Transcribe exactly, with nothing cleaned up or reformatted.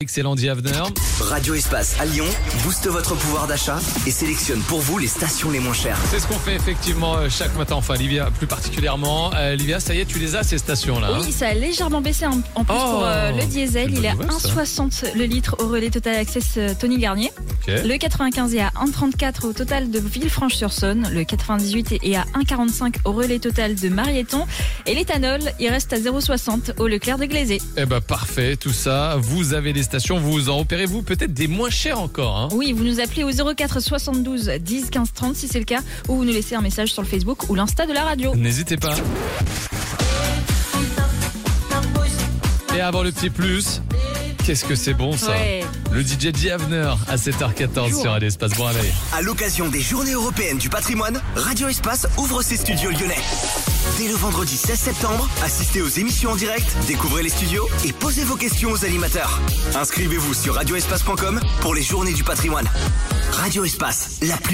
Excellent Diavener. Radio Espace à Lyon booste votre pouvoir d'achat et sélectionne pour vous les stations les moins chères. C'est ce qu'on fait effectivement euh, chaque matin, enfin Livia plus particulièrement. Euh, Livia, ça y est, tu les as ces stations-là hein. Oui, ça a légèrement baissé en, en plus Oh, pour euh, le diesel. c'est une Il est à bonne nouvelle, un virgule soixante le litre au relais Total Access euh, Tony Garnier. Ok. Le quatre-vingt-quinze est à un virgule trente-quatre au total de Villefranche-sur-Saône. Le quatre-vingt-dix-huit est à un virgule quarante-cinq au relais Total de Marieton. Et l'éthanol, il reste à zéro virgule soixante au Leclerc de Glazé. Eh ben parfait, tout ça. Vous avez les stations, vous en opérez vous peut-être des moins chers encore hein. Oui, vous nous appelez au zéro quatre soixante-douze dix quinze trente si c'est le cas, ou vous nous laissez un message sur le Facebook ou l'Insta de la radio. N'hésitez pas. Et avant le petit plus, qu'est-ce que c'est bon ça Ouais. Le D J Diavener à sept heures quatorze Bonjour. sur Radio Espace. Bon réveil. À l'occasion des Journées européennes du patrimoine, Radio Espace ouvre ses studios lyonnais. Dès le vendredi seize septembre, assistez aux émissions en direct, découvrez les studios et posez vos questions aux animateurs. Inscrivez-vous sur radio espace point com pour les Journées du patrimoine. Radio Espace, la plus